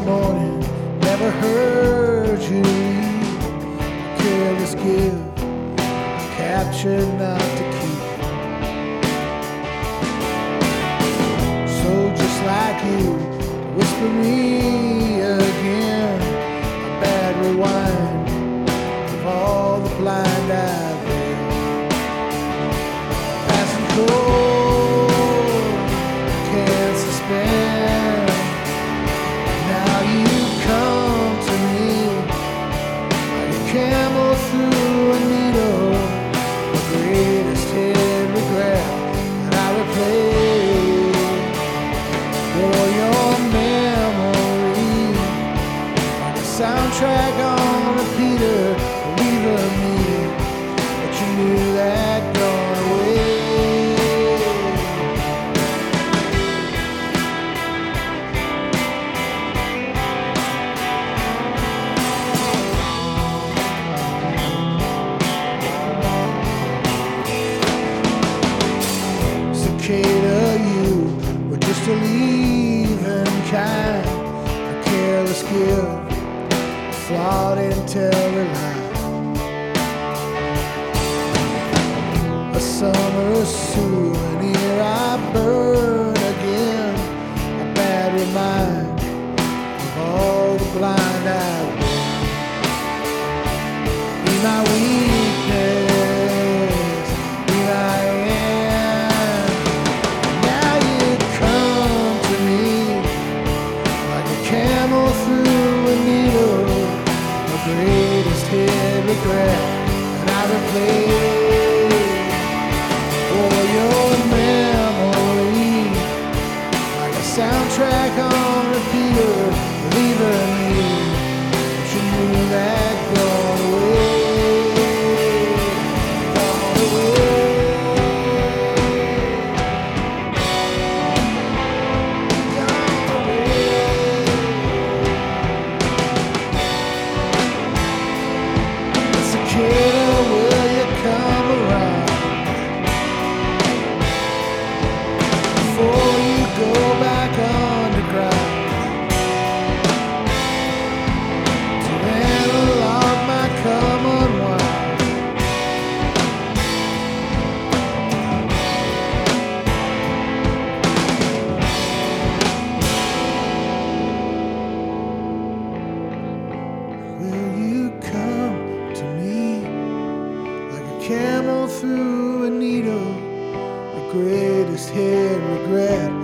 morning, never heard you leave. A careless gift, a capture not to keep. So just like you, whisper me again, a bad rewind of all the blind I've been. Passing cold, can't suspend. Now you come to me like a camel through a needle, the greatest hidden regret that I replay. For your memory, like a soundtrack on repeater, believing me, but you knew that gone away. Cicada, you were just a leaving kind, a careless gift, a flawed intelligent lie. A summer souvenir I burn again, a bad reminder of all the blind I've been. Be my weakness, be my end. Now you come to me like a camel through a needle, the greatest hid regret that I replay. For your memory, like a soundtrack on repeater, leaving me, but you knew that gone away, gone away, gone away. Cicada, will you come around before you go back underground to analog my common wild? Will you come to me like a camel through a needle, the greatest hid regret